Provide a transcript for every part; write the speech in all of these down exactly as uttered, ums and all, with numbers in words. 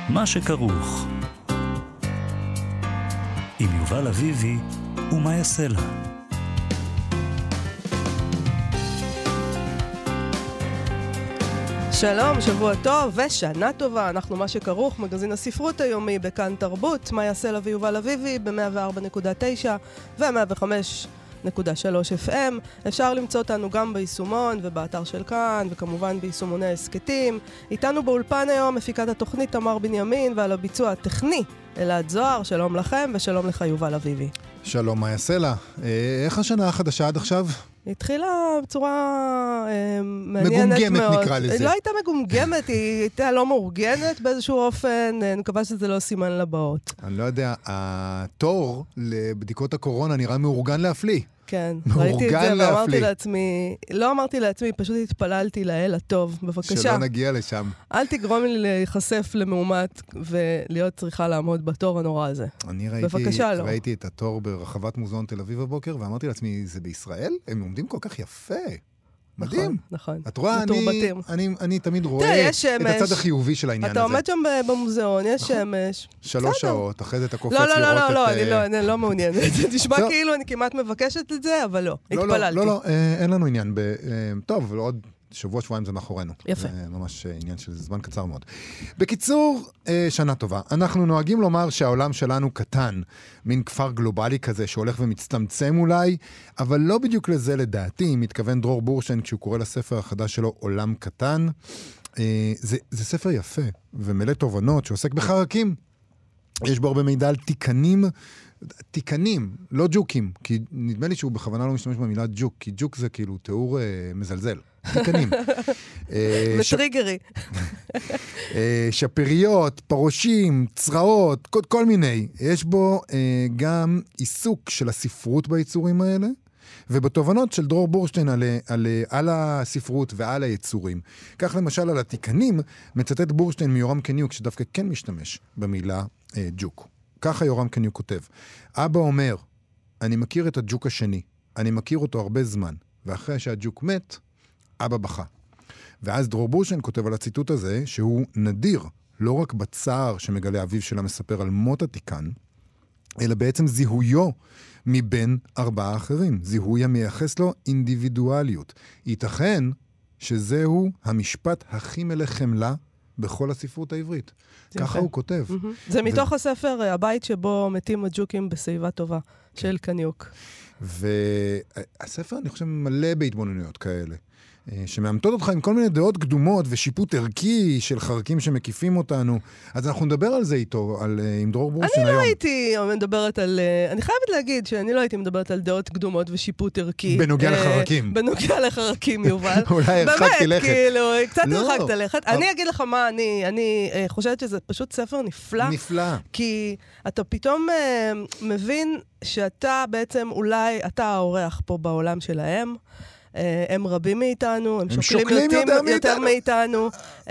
מה שכרוך. עם יובל אביבי ומה יעשה לה. שלום, שבוע טוב ושנה טובה. אנחנו מה שכרוך, מגזין הספרות היומי בכאן תרבות. מה יעשה לה ויובל אביבי ב-מאה וארבע נקודה תשע ו-מאה וחמש נקודה שלוש אף אם. אפשר למצוא אותנו גם ביישומון ובאתר של כאן, וכמובן ביישומוני העסקתים. איתנו באולפן היום מפיקת התוכנית תמר בנימין, ועל הביצוע הטכני אלעד זוהר. שלום לכם ושלום לך יובל אביבי. שלום, מה יעשה לה? איך השנה החדשה עד עכשיו? היא התחילה בצורה אה, מעניינת מגומגמת מאוד. נקרא לזה. היא לא הייתה מגומגמת, היא הייתה לא מאורגנת באיזשהו אופן. אני מקווה שזה לא סימן לבאות. אני לא יודע, התור לבדיקות הקורונה נראה מאורגן להפליא. כן, ראיתי את זה מאורגן ואמרתי להפליא. לעצמי, לא אמרתי לעצמי, פשוט התפללתי לאל הטוב. בבקשה, שלא נגיע לשם. אל תגרום לי להיחשף למאומת ולהיות צריכה לעמוד בתור הנורא הזה. אני ראיתי, בבקשה, לא. ראיתי את התור ברחבת מוזיאון תל אביב בבוקר, ואמרתי לעצמי, זה בישראל? הם עומדים כל כך יפה. מדהים. נכון, נכון. את רואה, אני, מתורבתים. אני, אני תמיד תראה, רואה יש את שמש. הצד החיובי של העניין אתה הזה. עומד שם במוזיאון, יש נכון. שמש. שלוש בסדר. שעות, אחרי זה אתה קופץ לא, לראות לא, את... לא, לא, אה, אני לא, אני לא מעוניינת. זה נשמע טוב. כאילו אני כמעט מבקשת את זה, אבל לא, לא, התפללתי. לא, לא, לא, אה, אין לנו עניין. ב, אה, טוב, אבל עוד שבוע, שבועיים זה מאחורינו. יפה. זה ממש אה, עניין של זמן קצר מאוד. בקיצור, אה, שנה טובה. אנחנו נוהגים לומר שהעולם שלנו קטן, מין כפר גלובלי כזה שהולך ומצטמצם אולי, אבל לא בדיוק לזה לדעתי, מתכוון דרור בורשטיין כשהוא קורא לספר החדש שלו עולם קטן. אה, זה, זה ספר יפה ומלא תובנות שעוסק בחרקים. יש בו הרבה מידע על תיקנים, תיקנים, לא ג'וקים, כי נדמה לי שהוא בכוונה לא משתמש במילה ג'וק, כי ג'וק זה כאילו תיאור אה, מזלזל. תיקנים. אה, ש- וטריגרי. אה, שפיריות, פרושים, צרעות, כל, כל מיני. יש בו אה, גם עיסוק של הספרות ביצורים האלה, ובתובנות של דרור בורשטיין על, על, על הספרות ועל היצורים. כך למשל על התיקנים, מצטט בורשטיין מיורם קניוק, שדווקא כן משתמש במילה אה, ג'וק. ככה יורם קניוק כותב. אבא אומר, אני מכיר את הג'וק השני, אני מכיר אותו הרבה זמן, ואחרי שהג'וק מת, אבא בכה. ואז דרור בורשטיין כותב על הציטוט הזה, שהוא נדיר, לא רק בצער שמגלה אביו שלה מספר על מות התיקן, אלא בעצם זיהויו מבין ארבעה אחרים. זיהוי המייחס לו אינדיבידואליות. ייתכן שזהו המשפט הכי מלא חמלה בכל הספרות העברית. ככה הוא כותב. זה מתוך הספר, הבית שבו מתים הג'וקים בשיבה טובה, של קניוק. והספר, אני חושב, מלא בהתבוננויות כאלה. שמאמתות אותך עם כל מיני דעות קדומות ושיפוט ערכי של חרקים שמקיפים אותנו. אז אנחנו נדבר על זה איתו, על, עם דרור בורשטיין היום. אני לא הייתי מדברת על... אני חייבת להגיד שאני לא הייתי מדברת על דעות קדומות ושיפוט ערכי. בנוגע לחרקים. בנוגע לחרקים, יובל. אולי הרחקתי לכת. באמת, כאילו, קצת הרחקת לכת. אני אגיד לך מה, אני חושבת שזה פשוט ספר נפלא. נפלא. כי אתה פתאום מבין שאתה בעצם אולי, אתה האורח פה בעולם שלהם. הם רבים מאיתנו, הם, הם שוקלים, שוקלים יותר, יותר, יותר מאיתנו,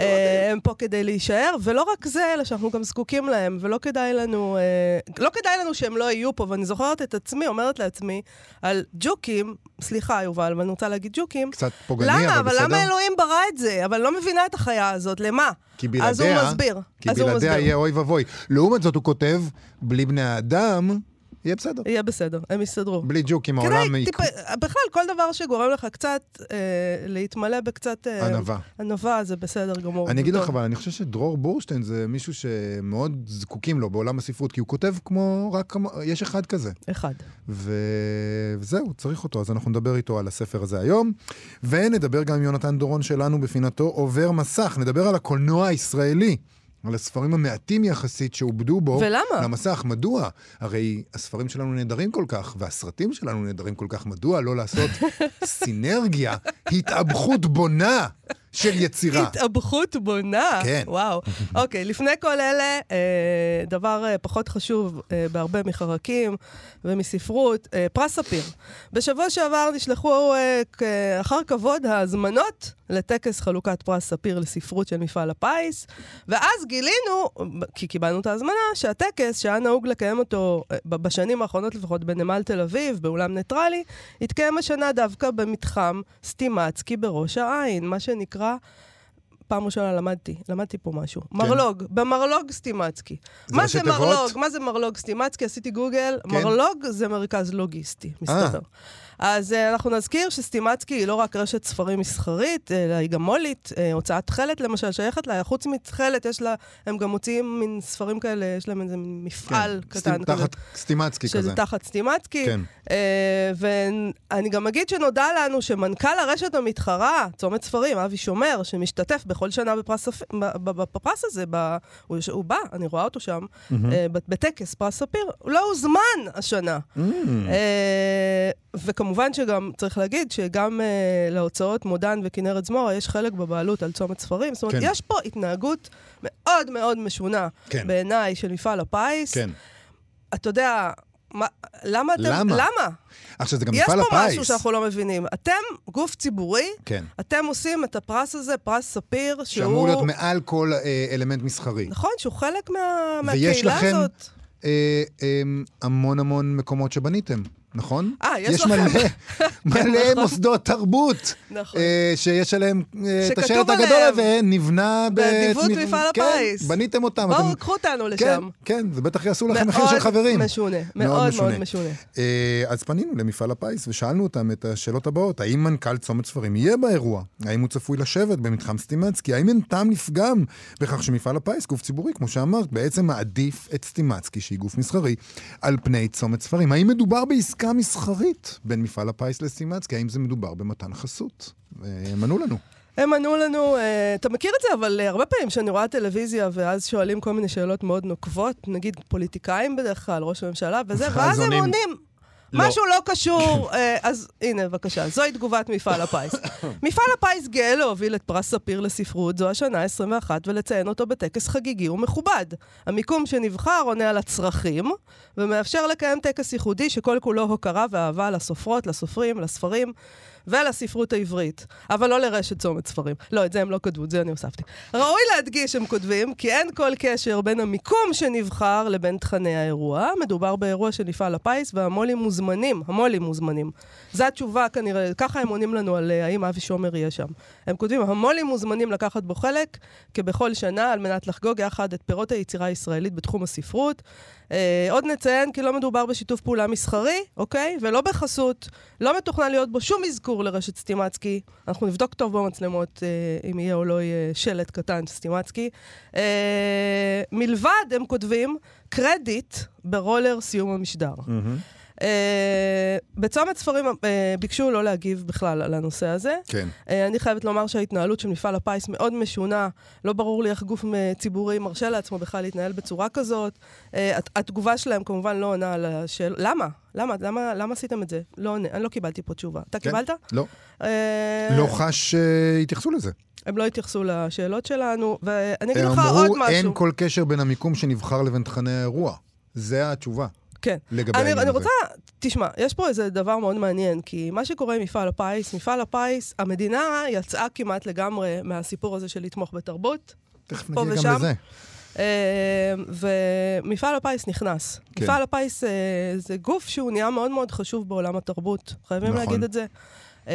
הם פה כדי להישאר, ולא רק זה, אלא שאנחנו גם זקוקים להם, ולא כדאי לנו, לא כדאי לנו שהם לא יהיו פה, ואני זוכרת את עצמי, אומרת לעצמי, על ג'וקים, סליחה יובל, אבל אני רוצה להגיד ג'וקים, קצת פוגעני, למה? אבל אבל בסדר? למה אלוהים ברא את זה? אבל לא מבינה את החיה הזאת, למה? כי בלעדיה, אז הוא מסביר. כי אז הוא בלעדיה מסביר. יהיה אוי ובוי. לעומת זאת הוא כותב, בלי בני האדם, יהיה בסדר. יהיה בסדר, הם יסתדרו. בלי ג'וקים, העולם... טיפ... בכלל, כל דבר שגורם לך קצת אה, להתמלא בקצת... אה, ענווה. ענווה, זה בסדר גמור. אני אגיד לך, אבל אני חושב שדרור בורשטיין זה מישהו שמאוד זקוקים לו בעולם הספרות, כי הוא כותב כמו... רק יש אחד כזה. אחד. ו... וזהו, צריך אותו. אז אנחנו נדבר איתו על הספר הזה היום. ונדבר גם עם יונתן דורון שלנו בפינתו עובר מסך. נדבר על הקולנוע הישראלי. על הספרים המעטים יחסית שעובדו בו. ולמה? למסך, מדוע? הרי הספרים שלנו נהדרים כל כך, והסרטים שלנו נהדרים כל כך, מדוע לא לעשות סינרגיה, התאבכות בונה של יצירה. התאבכות בונה? כן. וואו. אוקיי, לפני כל אלה, אה, דבר אה, פחות חשוב אה, בהרבה מחרקים ומספרות, אה, פרס ספיר. בשבוע שעבר נשלחו אה, אחר כבוד ההזמנות לטקס חלוקת פרס ספיר לספרות של מפעל הפיס, ואז גילינו, כי קיבלנו את ההזמנה, שהטקס שהיה נהוג לקיים אותו בשנים האחרונות לפחות בנמל תל אביב, באולם ניטרלי, התקיים השנה דווקא במתחם סטימצקי בראש העין, מה שנקרא פעם ראשונה למדתי, למדתי פה משהו. מרלוג, במרלוג סטימצקי. זה מה ראשי זה תיבות? מרלוג? מה זה מרלוג סטימצקי? עשיתי גוגל, כן. מרלוג זה מרכז לוגיסטי, מסתבר. אז אה, אנחנו נזכיר שסטימצקי היא לא רק רשת ספרים מסחרית, אלא היא גם מולית, אה, הוצאת תכלת למשל שייכת לה, חוץ מתכלת יש לה, הם גם מוציאים מין ספרים כאלה, יש להם איזה מפעל כן. קטן סטימ- כזה. תחת סטימצקי של כזה. תחת סטימצקי. כן. אה, ואני גם אגיד שנודע לנו שמנכ"ל הרשת המתחרה, צומת ספרים, אבי שומר, שמשתתף בכל שנה בפרס, ספ- ב- ב- בפרס הזה, ב- הוא, יוש- הוא בא, אני רואה אותו שם, אה, בטקס פרס ספיר, הוא לא הוזמן השנה. אה, וכמובן שגם צריך להגיד שגם אה, להוצאות מודן וכנרת זמורה יש חלק בבעלות על צומת ספרים. זאת אומרת, כן. יש פה התנהגות מאוד מאוד משונה כן. בעיניי של מפעל הפיס. כן. אתה יודע, מה, למה אתם... למה? למה? עכשיו, זה גם יש מפעל פה הפיס. משהו שאנחנו לא מבינים. אתם גוף ציבורי, כן. אתם עושים את הפרס הזה, פרס ספיר, שהוא... שאמור להיות מעל כל אה, אלמנט מסחרי. נכון, שהוא חלק מה... ויש מהקהילה לכם הזאת. אה, אה, המון המון מקומות שבניתם. נכון? אה, יש יש לכם. מלא, מלא נכון. מוסדות תרבות, נכון. אה, שיש עליהם אה, את שכתוב השלט הגדול עליהם. הזה, נבנה... באדיבות בתמיכה- מפעל כן, הפיס. בניתם אותם. בואו, אתם- קחו אותנו כן, לשם. כן, זה בטח יעשו לכם מחיר של חברים. משונה, מאוד מאוד משונה. אה, אז פנינו למפעל הפיס ושאלנו אותם את השאלות הבאות. האם מנכ"ל צומת ספרים יהיה באירוע? האם הוא צפוי לשבת במתחם סטימצקי? האם אין טעם לפגם בכך שמפעל הפיס, גוף ציבורי, כמו שאמרת, בעצם מעדיף את סטימצקי, שהיא גוף מסחרי, על פני צומת ספרים? האם מדובר בעסקה מסחרית בין מפעל הפיס לסטימצקי? האם זה מדובר במתן חסות? הם ענו לנו. הם ענו לנו, uh, אתה מכיר את זה, אבל uh, הרבה פעמים שאני רואה טלוויזיה, ואז שואלים כל מיני שאלות מאוד נוקבות, נגיד פוליטיקאים בדרך כלל, ראש הממשלה, וזה, ואז הם עונים. לא. משהו לא קשור, uh, אז הנה, בבקשה, זוהי תגובת מפעל הפיס. מפעל הפיס גאה להוביל את פרס ספיר לספרות, זו השנה ה-עשרים ואחת, ולציין אותו בטקס חגיגי ומכובד. המיקום שנבחר עונה על הצרכים, ומאפשר לקיים טקס ייחודי שכל כולו הוקרה ואהבה לסופרות, לסופרים, לספרים, ולספרות העברית, אבל לא לרשת צומת ספרים. לא, את זה הם לא כתבו, את זה אני הוספתי. ראוי להדגיש, הם כותבים, כי אין כל קשר בין המיקום שנבחר לבין תכני האירוע. מדובר באירוע של מפעל הפיס, והמולים מוזמנים, המולים מוזמנים. זו התשובה כנראה, ככה הם עונים לנו על האם אבי שומר יהיה שם. הם כותבים, המולים מוזמנים לקחת בו חלק, כבכל שנה, על מנת לחגוג יחד את פירות היצירה הישראלית בתחום הספרות. אה, עוד נציין כי לא מדובר בשיתוף פעולה מסחרי, אוקיי? ולא בחסות. לא מתוכנן להיות בו שום אזכור לרשת סטימצקי. אנחנו נבדוק טוב במצלמות אה, אם יהיה או לא יהיה שלט קטן סטימצקי. אה, מלבד, הם כותבים, קרדיט ברולר סיום המשדר. Mm-hmm. Uh, בצומת ספרים uh, ביקשו לא להגיב בכלל על הנושא הזה. כן. Uh, אני חייבת לומר שההתנהלות של מפעל הפיס מאוד משונה. לא ברור לי איך גוף ציבורי מרשה לעצמו בכלל להתנהל בצורה כזאת. Uh, התגובה שלהם כמובן לא עונה על השאלה. למה? למה? למה? למה עשיתם את זה? לא עונה. אני לא קיבלתי פה תשובה. אתה כן? קיבלת? לא. Uh, לא חש שהתייחסו לזה. הם לא התייחסו לשאלות שלנו, ואני אגיד הם לך עוד אמרו, משהו. אין כל קשר בין המיקום שנבחר לבין תכני האירוע. זה התשובה. כן. לגבי אני, העניין אני הזה. רוצה, תשמע, יש פה איזה דבר מאוד מעניין, כי מה שקורה עם מפעל הפיס, מפעל הפיס, המדינה יצאה כמעט לגמרי מהסיפור הזה של לתמוך בתרבות. תכף פה נגיע ושם. גם לזה. אה, ומפעל הפיס נכנס. כן. מפעל הפיס אה, זה גוף שהוא נהיה מאוד מאוד חשוב בעולם התרבות. חייבים נכון. להגיד את זה. אה,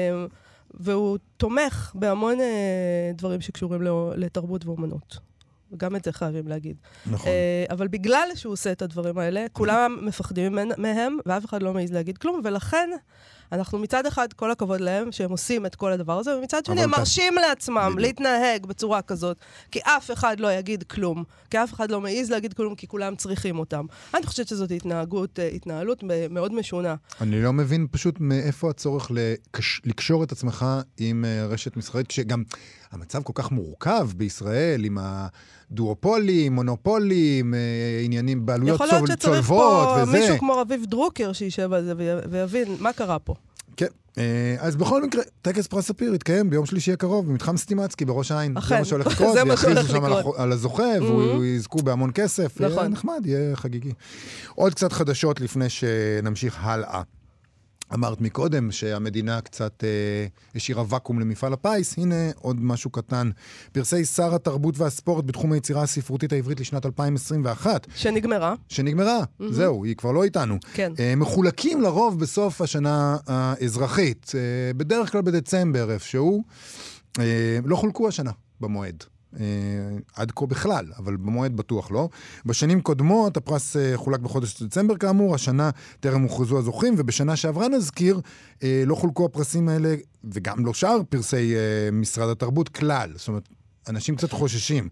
והוא תומך בהמון אה, דברים שקשורים לא- לתרבות ואומנות. וגם את זה חייבים להגיד. נכון. Uh, אבל בגלל שהוא עושה את הדברים האלה, כולם מפחדים מהם, ואף אחד לא מעז להגיד כלום, ולכן אנחנו מצד אחד, כל הכבוד להם, שהם עושים את כל הדבר הזה, ומצד שני הם אתה- מרשים לעצמם בדיוק. להתנהג בצורה כזאת, כי אף אחד לא יגיד כלום, כי אף אחד לא מעז להגיד כלום, כי כולם צריכים אותם. אני חושבת שזאת התנהגות, uh, התנהלות מאוד משונה. אני לא מבין פשוט מאיפה הצורך לקש... לקשור את עצמך עם uh, רשת מסחרית, כשגם המצב כל כך מורכב בישראל, עם הדואופולים, מונופולים, uh, עניינים בעלויות יכול להיות צול... שצריך צולבות פה וזה. מישהו כמו רביב דרוקר שישב על זה וי- ויבין מה קרה פה. כן. Uh, אז בכל מקרה, טקס פרס ספיר יתקיים ביום שלישי הקרוב, במתחם סטימצקי בראש העין. אכן. זה מה שהולך לקרות, זה מה שהולך ויכריזו שם על, לקרות. הח... על הזוכה, והוא יזכו בהמון כסף. נכון. יהיה נחמד, יהיה חגיגי. עוד קצת חדשות לפני שנמשיך הלאה. אמרת מקודם שהמדינה קצת אה, השאירה ואקום למפעל הפיס, הנה עוד משהו קטן. פרסי שר התרבות והספורט בתחום היצירה הספרותית העברית לשנת אלפיים עשרים ואחת. שנגמרה. שנגמרה, mm-hmm. זהו, היא כבר לא איתנו. כן. אה, מחולקים לרוב בסוף השנה האזרחית, אה, בדרך כלל בדצמבר איפשהו, אה, לא חולקו השנה. במועד. עד כה בכלל, אבל במועד בטוח לא. בשנים קודמות הפרס חולק בחודש דצמבר כאמור, השנה טרם הוכרזו הזוכים, ובשנה שעברה נזכיר, לא חולקו הפרסים האלה, וגם לא שאר פרסי משרד התרבות כלל. זאת אומרת, אנשים קצת חוששים.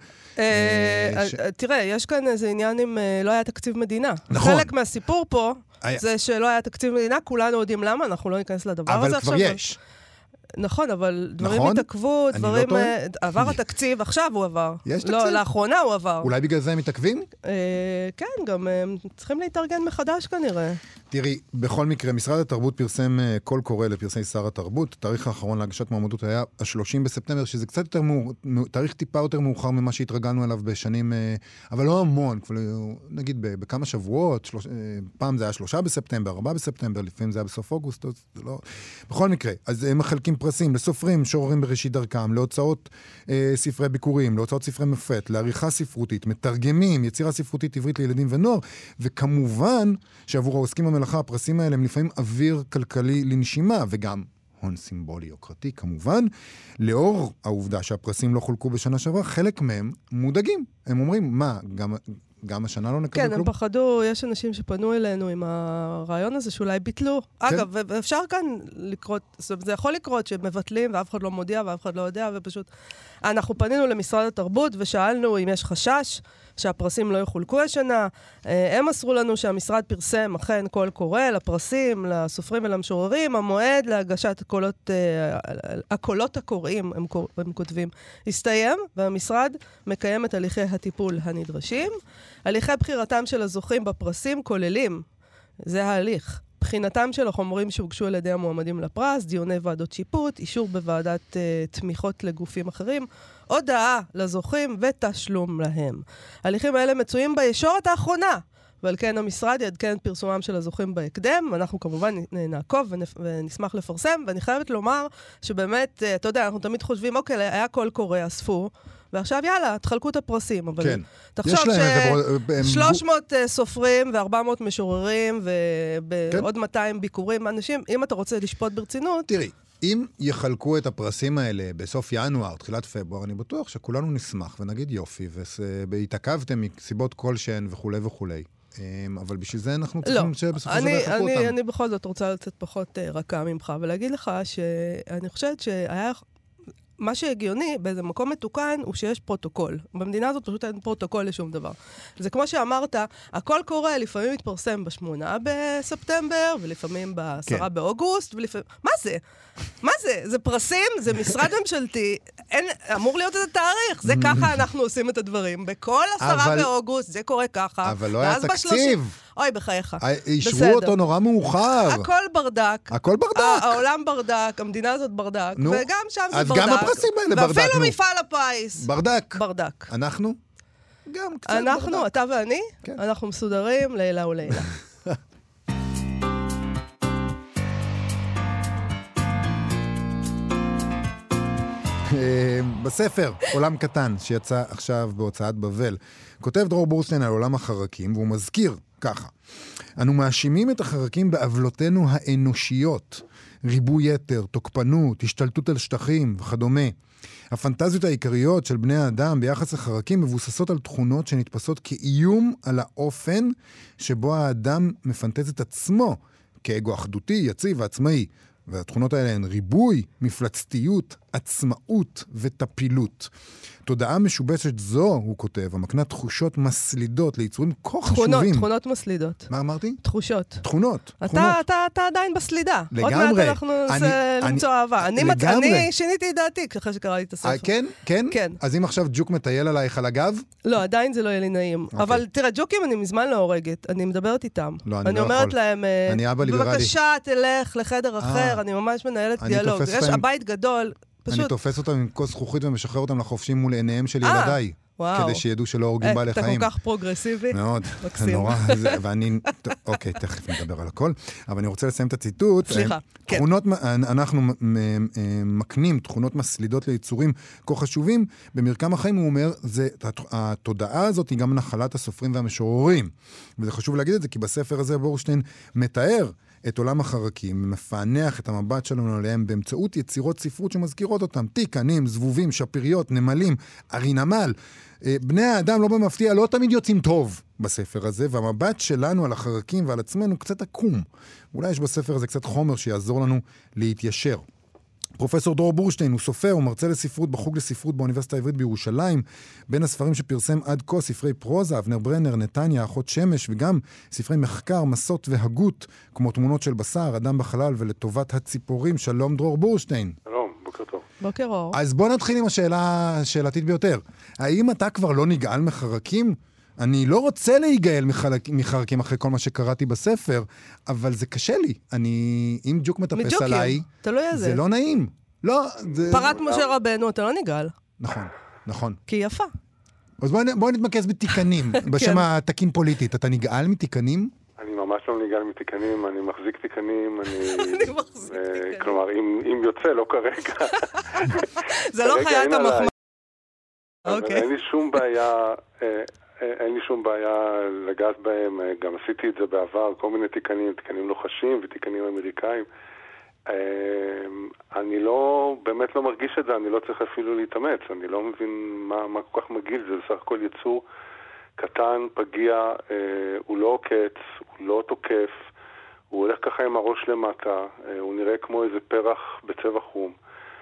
תראה, יש כאן איזה עניין אם לא היה תקציב מדינה. נכון. חלק מהסיפור פה זה שלא היה תקציב מדינה, כולנו יודעים למה, אנחנו לא ניכנס לדבר הזה עכשיו. אבל כבר יש. נכון, אבל דברים נכון? התעכבו, אני דברים... לא טועה? עבר התקציב, עכשיו הוא עבר. יש לא, תקציב? לאחרונה הוא עבר. אולי בגלל זה הם מתעכבים? אה, כן, גם הם צריכים להתארגן מחדש כנראה. תראי, בכל מקרה, משרד התרבות פרסם uh, קול קורא לפרסי שר התרבות. התאריך האחרון להגשת מועמדות היה ה-שלושים בספטמבר, שזה קצת יותר מאוחר, תאריך טיפה יותר מאוחר ממה שהתרגלנו אליו בשנים, uh, אבל לא המון, כבר, נגיד ב- בכמה שבועות, שלוש, uh, פעם זה היה שלושה בספטמבר, ארבעה בספטמבר, לפעמים זה היה בסוף אוגוסט, זה לא... בכל מקרה, אז הם מחלקים פרסים לסופרים, שוררים בראשית דרכם, להוצאות uh, ספרי ביקורים, להוצאות ספרי מופת, לעריכה ספרותית, מתרגמים, יצירה ספרותית עברית לילדים ונוער, וכמובן שעבור העוסקים במלאכה, הפרסים האלה הם לפעמים אוויר כלכלי לנשימה, וגם הון סימבולי יוקרתי, כמובן. לאור העובדה שהפרסים לא חולקו בשנה שעברה, חלק מהם מודאגים. הם אומרים, מה, גם, גם השנה לא נקבל כן, כלום? הם פחדו, יש אנשים שפנו אלינו עם הרעיון הזה שאולי ביטלו. כן. אגב, אפשר כאן לקרות, זה יכול לקרות שמבטלים ואף אחד לא מודיע ואף אחד לא יודע, ופשוט... אנחנו פנינו למשרד התרבות ושאלנו אם יש חשש שהפרסים לא יחולקו השנה. הם מסרו לנו שהמשרד פרסם אכן קול קורא לפרסים, לסופרים ולמשוררים. המועד להגשת הקולות, הקולות הקוראים, הם, הם כותבים, הסתיים, והמשרד מקיים את הליכי הטיפול הנדרשים. הליכי בחירתם של הזוכים בפרסים כוללים, זה ההליך, בחינתם של החומרים שהוגשו על ידי המועמדים לפרס, דיוני ועדות שיפוט, אישור בוועדת uh, תמיכות לגופים אחרים, הודעה לזוכים ותשלום להם. ההליכים האלה מצויים בישורת האחרונה, ועל כן המשרד יעדכן את פרסומם של הזוכים בהקדם, ואנחנו כמובן נעקוב ונשמח לפרסם, ואני חייבת לומר שבאמת, uh, אתה יודע, אנחנו תמיד חושבים, אוקיי, היה קול קורא, אספו, ועכשיו יאללה, תחלקו את הפרסים, אבל כן. תחשוב ש-שלוש מאות סופרים ו-ארבע מאות משוררים ועוד כן. מאתיים ביקורים, אנשים, אם אתה רוצה לשפוט ברצינות... תראי, אם יחלקו את הפרסים האלה בסוף ינואר, תחילת פברואר, אני בטוח שכולנו נשמח ונגיד יופי, והתעכבתם מסיבות כלשהן וכו' וכו'. אבל בשביל זה אנחנו צריכים שבסופו של דבר יחלקו אותם. אני בכל זאת רוצה לצאת פחות רכה ממך, ולהגיד לך שאני חושבת שהיה... מה שהגיוני באיזה מקום מתוקן הוא שיש פרוטוקול. במדינה הזאת פשוט אין פרוטוקול לשום דבר. זה כמו שאמרת, הכל קורה, לפעמים מתפרסם בשמונה בספטמבר, ולפעמים בעשרה כן. באוגוסט, ולפעמים... מה זה? מה זה? זה פרסים? זה משרד ממשלתי? אין... אמור להיות איזה תאריך. זה ככה אנחנו עושים את הדברים. בכל עשרה אבל... באוגוסט זה קורה ככה. אבל לא היה תקציב. אוי, בחייך. אישרו אותו נורא מאוחר. הכל ברדק. הכל ברדק. העולם ברדק, המדינה הזאת ברדק, נו, וגם שם זה ברדק. אז גם הפרסים האלה ברדק. ואפילו מפעל הפיס. ברדק. ברדק. אנחנו? גם קצת אנחנו, ברדק. אתה ואני, כן. אנחנו מסודרים לילה ולילה. בספר עולם קטן שיצא עכשיו בהוצאת בבל, כותב דרור בורשטיין על עולם החרקים, והוא מזכיר ככה: אנו מאשימים את החרקים בעוולותינו האנושיות, ריבוי יתר, תוקפנות, השתלטות על שטחים וכדומה. הפנטזיות העיקריות של בני האדם ביחס לחרקים מבוססות על תכונות שנתפסות כאיום על האופן שבו האדם מפנטז את עצמו כאגו אחדותי, יציב ועצמאי. והתכונות האלה הן ריבוי, מפלצתיות, עצמאות וטפילות. תודעה משובשת זו, הוא כותב, המקנה תחושות מסלידות ליצורים כה חשובים. תכונות, תכונות מסלידות. מה אמרתי? תחושות. תכונות. אתה, תכונות. אתה, אתה עדיין בסלידה. לגמרי. עוד מעט אנחנו ננסה למצוא אהבה. אני, לגמרי. אני שיניתי את דעתי אחרי שקראתי את הספר. כן? כן? כן. אז אם עכשיו ג'וק מטייל עלייך על הגב? לא, עדיין זה לא יהיה לי נעים. Okay. אבל תראה, ג'וקים אני מזמן לא הורגת. אני מדברת איתם. לא, אני, אני לא אומרת יכול. להם, אני אבא ליברלי. בבקשה, תלך לחדר אחר. אני ממש מנהלת דיאלוג. יש הבית גדול. פשוט... אני תופס אותם עם כוס זכוכית ומשחרר אותם לחופשים מול עיניהם של ילדיי. וואו. כדי שידעו שלא הורגים בעלי חיים. אתה כל כך פרוגרסיבי. מאוד. מקסים. נורא. ואני... אוקיי, תכף נדבר על הכל. אבל אני רוצה לסיים את הציטוט. סליחה. תכונות, אנחנו מקנים תכונות מסלידות ליצורים כה חשובים. במרקם החיים הוא אומר, התודעה הזאת היא גם נחלת הסופרים והמשוררים. וזה חשוב להגיד את זה, כי בספר הזה בורשטיין מתאר את עולם החרקים, מפענח את המבט שלנו עליהם באמצעות יצירות ספרות שמזכירות אותם, תיקנים, זבובים, שפיריות, נמלים, ארי נמל. בני האדם לא במפתיע, לא תמיד יוצאים טוב בספר הזה, והמבט שלנו על החרקים ועל עצמנו קצת עקום. אולי יש בספר הזה קצת חומר שיעזור לנו להתיישר. פרופסור דרור בורשטיין הוא סופר ומרצה לספרות בחוג לספרות באוניברסיטה העברית בירושלים. בין הספרים שפרסם עד כה ספרי פרוזה, אבנר ברנר, נתניה, אחות שמש, וגם ספרי מחקר, מסות והגות, כמו תמונות של בשר, אדם בחלל ולטובת הציפורים. שלום דרור בורשטיין. שלום, בוקר טוב. בוקר אור. אז בוא נתחיל עם השאלה השאלתית ביותר. האם אתה כבר לא נגעל מחרקים? אני לא רוצה להיגאל מחלק, מחרקים אחרי כל מה שקראתי בספר, אבל זה קשה לי. אני, אם ג'וק מטפס עליי, זה לא נעים. לא, זה... פרת משה רבנו, אתה לא נגאל. נכון, נכון. כי היא יפה. אז בואו בוא נתמקס בתיקנים, בשם התקין פוליטית. אתה נגאל מתיקנים? אני ממש לא נגאל מתיקנים, אני מחזיק תיקנים, אני... אני מחזיק תיקנים. כלומר, אם יוצא, לא כרגע. זה לא חיית המחמאה. אוקיי. אין לי שום בעיה... אין לי שום בעיה לגעת בהם, גם עשיתי את זה בעבר, כל מיני תיקנים, תיקנים לוחשים ותיקנים אמריקאים. אני לא, באמת לא מרגיש את זה, אני לא צריך אפילו להתאמץ, אני לא מבין מה, מה כל כך מגיל, זה בסך הכל יצור קטן, פגיע, הוא לא עוקץ, הוא לא תוקף, הוא הולך ככה עם הראש למטה, הוא נראה כמו איזה פרח בצבע חום.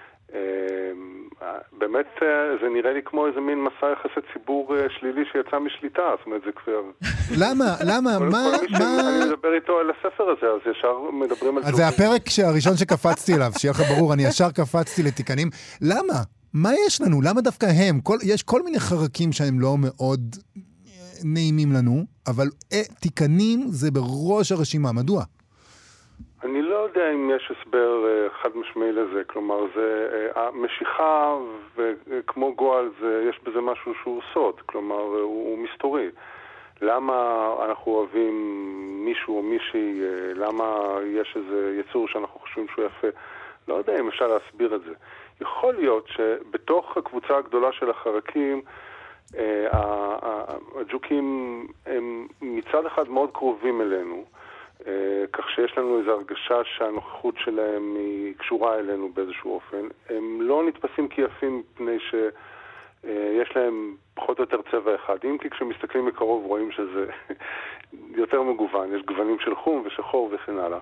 באמת זה נראה לי כמו איזה מין מסע יחסי ציבור שלילי שיצא משליטה, זאת אומרת זה כבר... למה? למה? מה? אני מדבר איתו על הספר הזה, אז ישר מדברים על... אז זה הפרק הראשון שקפצתי אליו, שיהיה לך ברור, אני ישר קפצתי לתיקנים. למה? מה יש לנו? למה דווקא הם? יש כל מיני חרקים שהם לא מאוד נעימים לנו, אבל תיקנים זה בראש הרשימה. מדוע? אני לא יודע אם יש הסבר חד משמעי לזה, כלומר זה המשיכה וכמו גואל זה, יש בזה משהו שהוא סוד, כלומר הוא, הוא מסתורי. למה אנחנו אוהבים מישהו או מישהי, למה יש איזה יצור שאנחנו חושבים שהוא יפה, לא יודע אם אפשר להסביר את זה. יכול להיות שבתוך הקבוצה הגדולה של החרקים, הג'וקים הם מצד אחד מאוד קרובים אלינו, כך שיש לנו איזו הרגשה שהנוכחות שלהם היא קשורה אלינו באיזשהו אופן. הם לא נתפסים כיפים מפני שיש להם פחות או יותר צבע אחד. אם כי כשמסתכלים מקרוב רואים שזה יותר מגוון. יש גוונים של חום ושחור וכן הלאה.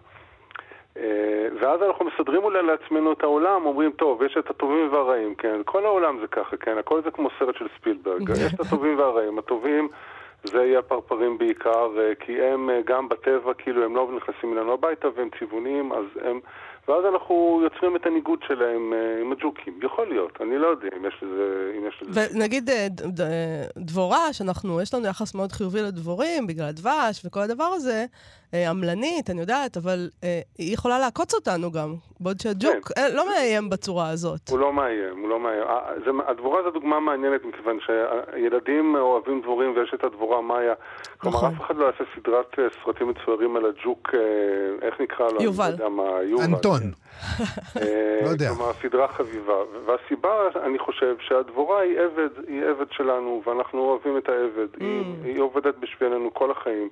ואז אנחנו מסדרים אולי לעצמנו את העולם, אומרים, טוב, יש את הטובים והרעים, כן? כל העולם זה ככה, כן? הכל זה כמו סרט של ספילברג. יש את הטובים והרעים. הטובים זה יהיה הפרפרים בעיקר, כי הם גם בטבע, כאילו הם לא נכנסים אלינו הביתה והם צבעוניים, אז הם... ואז אנחנו יוצרים את הניגוד שלהם עם הג'וקים. יכול להיות, אני לא יודע אם יש לזה... אם יש לזה... ונגיד דבורה, שאנחנו, יש לנו יחס מאוד חיובי לדבורים, בגלל הדבש וכל הדבר הזה, עמלנית, אני יודעת, אבל היא יכולה לעקוץ אותנו גם, בעוד שהג'וק לא מאיים בצורה הזאת. הוא לא מאיים, הוא לא מאיים. הדבורה זו דוגמה מעניינת, מכיוון שילדים אוהבים דבורים ויש את הדבורה מאיה. כלומר, אף אחד לא יעשה סדרת סרטים מצוירים על הג'וק, איך נקרא לו? יובל. אנטון. לא יודע. כלומר, סדרה חביבה. והסיבה, אני חושב, שהדבורה היא עבד, היא עבד שלנו, ואנחנו אוהבים את העבד. היא עובדת בשבילנו כל החיים.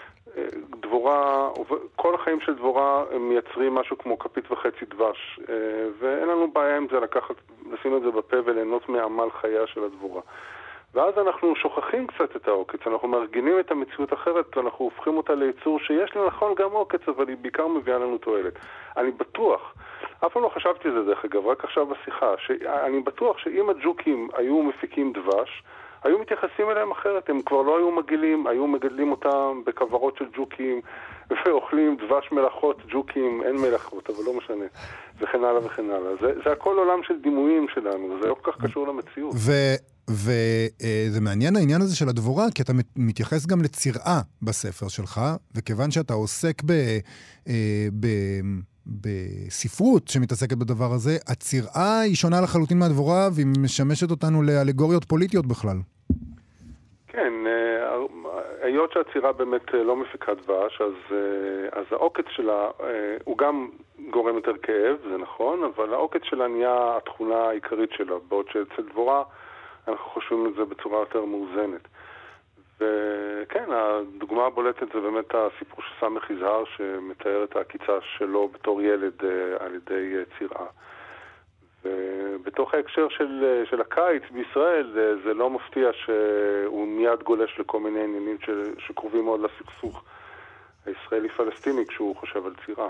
דבורה, כל החיים של דבורה הם מייצרים משהו כמו כפית וחצי דבש, ואין לנו בעיה עם זה לקחת, לשים את זה בפה וליהנות מעמל חייה של הדבורה. ואז אנחנו שוכחים קצת את העוקץ, אנחנו מארגנים את המציאות אחרת, ואנחנו הופכים אותה ליצור שיש לה נכון גם עוקץ, אבל היא בעיקר מביאה לנו תועלת. אני בטוח, אף פעם לא חשבתי על זה דרך אגב, רק עכשיו בשיחה, שאני בטוח שאם הג'וקים היו מפיקים דבש, היו מתייחסים אליהם אחרת, הם כבר לא היו מגלים, היו מגדלים אותם בכוורות של ג'וקים, ואוכלים דבש מלאכות ג'וקים, אין מלאכות, אבל לא משנה, וכן הלאה וכן הלאה. זה, זה הכל עולם של דימויים שלנו, זה לא כל כך קשור למציאות. וזה מעניין העניין הזה של הדבורה, כי אתה מתייחס גם לצירעה בספר שלך, וכיוון שאתה עוסק ב... ב בספרות שמתעסקת בדבר הזה, הצירעה היא שונה לחלוטין מהדבורה, והיא משמשת אותנו לאלגוריות פוליטיות בכלל. כן, היות שהצירה באמת לא מפיקה דבש, אז, אז העוקץ שלה, הוא גם גורם יותר כאב, זה נכון, אבל העוקץ שלה נהיה התכונה העיקרית שלה, בעוד שאצל דבורה אנחנו חושבים את זה בצורה יותר מאוזנת. וכן, הדוגמה הבולטת זה באמת הסיפור של סמך יזהר, שמתאר את העקיצה שלו בתור ילד על ידי צירה. ובתוך ההקשר של, של הקיץ בישראל, זה, זה לא מפתיע שהוא מיד גולש לכל מיני עניינים שקרובים מאוד לסכסוך הישראלי-פלסטיני כשהוא חושב על צירה.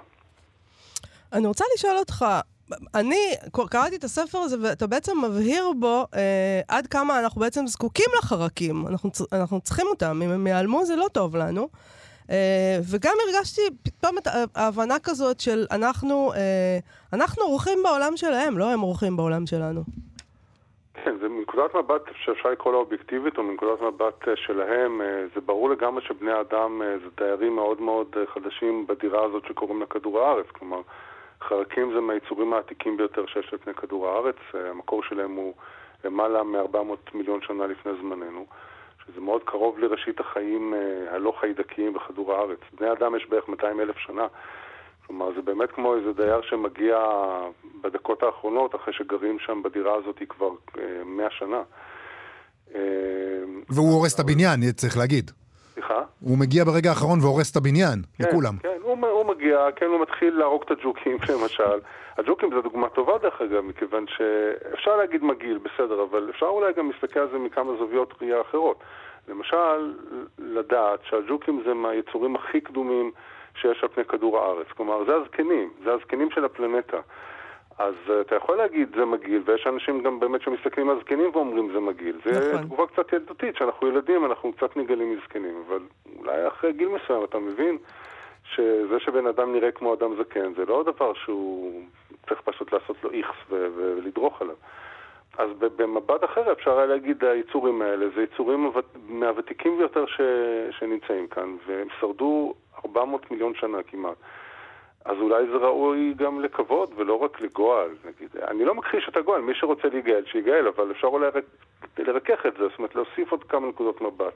אני רוצה לשאול אותך, אני קראתי את הספר הזה ואתה בעצם מבהיר בו אה, עד כמה אנחנו בעצם זקוקים לחרקים. אנחנו, אנחנו צריכים אותם, אם הם ייעלמו זה לא טוב לנו. אה, וגם הרגשתי פתאום את ההבנה כזאת של אנחנו, אה, אנחנו אורחים בעולם שלהם, לא הם אורחים בעולם שלנו. כן, זה מנקודת מבט שאפשר לקרוא לה אובייקטיבית, או מנקודת מבט שלהם, זה ברור לגמרי שבני אדם זה דיירים מאוד מאוד חדשים בדירה הזאת שקוראים לה כדור הארץ. כלומר, חרקים זה מהיצורים העתיקים ביותר שיש לפני כדור הארץ. המקור שלהם הוא למעלה מ-ארבע מאות מיליון שנה לפני זמננו, שזה מאוד קרוב לראשית החיים הלא חיידקיים בכדור הארץ. בני אדם יש בערך מאתיים אלף שנה. כלומר, זה באמת כמו איזה דייר שמגיע בדקות האחרונות, אחרי שגרים שם בדירה הזאת כבר אה, מאה שנה. אה, והוא הורס את הבניין, צריך להגיד. סליחה? הוא מגיע ברגע האחרון והורס את הבניין, כן, לכולם. כן, הוא, הוא מגיע, כן, הוא מתחיל להרוג את הג'וקים, למשל. הג'וקים זו דוגמה טובה דרך אגב, מכיוון שאפשר להגיד מגעיל, בסדר, אבל אפשר אולי גם להסתכל על זה מכמה זוויות ראייה אחרות. למשל, לדעת שהג'וקים זה מהיצורים הכי קדומים שיש על פני כדור הארץ. כלומר, זה הזקנים, זה הזקנים של הפלנטה. אז uh, אתה יכול להגיד זה מגעיל, ויש אנשים גם באמת שמסתכלים על זקנים ואומרים זה מגעיל. זה נכון. תגובה קצת ילדותית, שאנחנו ילדים, אנחנו קצת נגלים מזקנים, אבל אולי אחרי גיל מסוים אתה מבין שזה שבן אדם נראה כמו אדם זקן, זה לא דבר שהוא צריך פשוט לעשות לו איכס ו- ו- ולדרוך עליו. אז במבט אחר אפשר היה להגיד היצורים האלה, זה יצורים מהוותיקים ביותר ש... שנמצאים כאן, והם שרדו ארבע מאות מיליון שנה כמעט. אז אולי זה ראוי גם לכבוד ולא רק לגועל. נגיד. אני לא מכחיש את הגועל, מי שרוצה להיגאל, שיגאל, אבל אפשר אולי לרכך את זה, זאת אומרת להוסיף עוד כמה נקודות מבט.